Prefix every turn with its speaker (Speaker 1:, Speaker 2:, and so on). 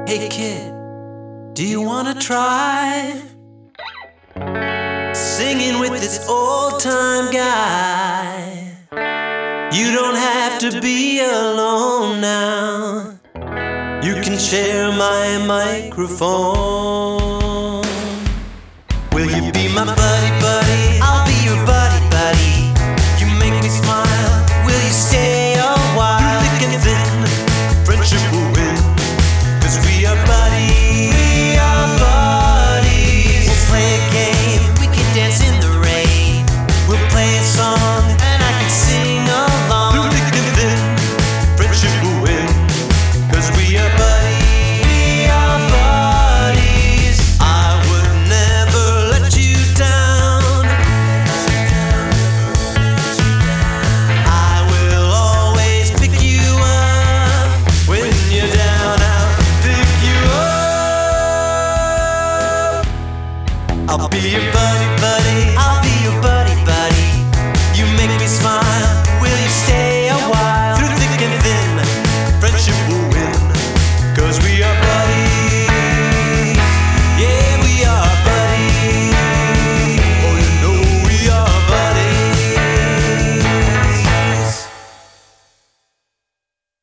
Speaker 1: Hey kid, do you wanna try singing with this old-time guy? You don't have to be alone now. You can share my microphone. Will you be my buddy, buddy? I'll be your buddy, buddy. You make me smile. Will you stay a while? Through thick and thin, friendship will win. 'Cause we are buddies. We are buddies. We'll play a game. We can dance in the rain. We'll play a song and I can sing along. Through thick and thin, friendship will win. 'Cause we are buddies. We are buddies. I would never let you down. I will always pick you up when you're down. I'll pick you up. I'll be your buddy, buddy. I'll be your buddy, buddy. You make me smile.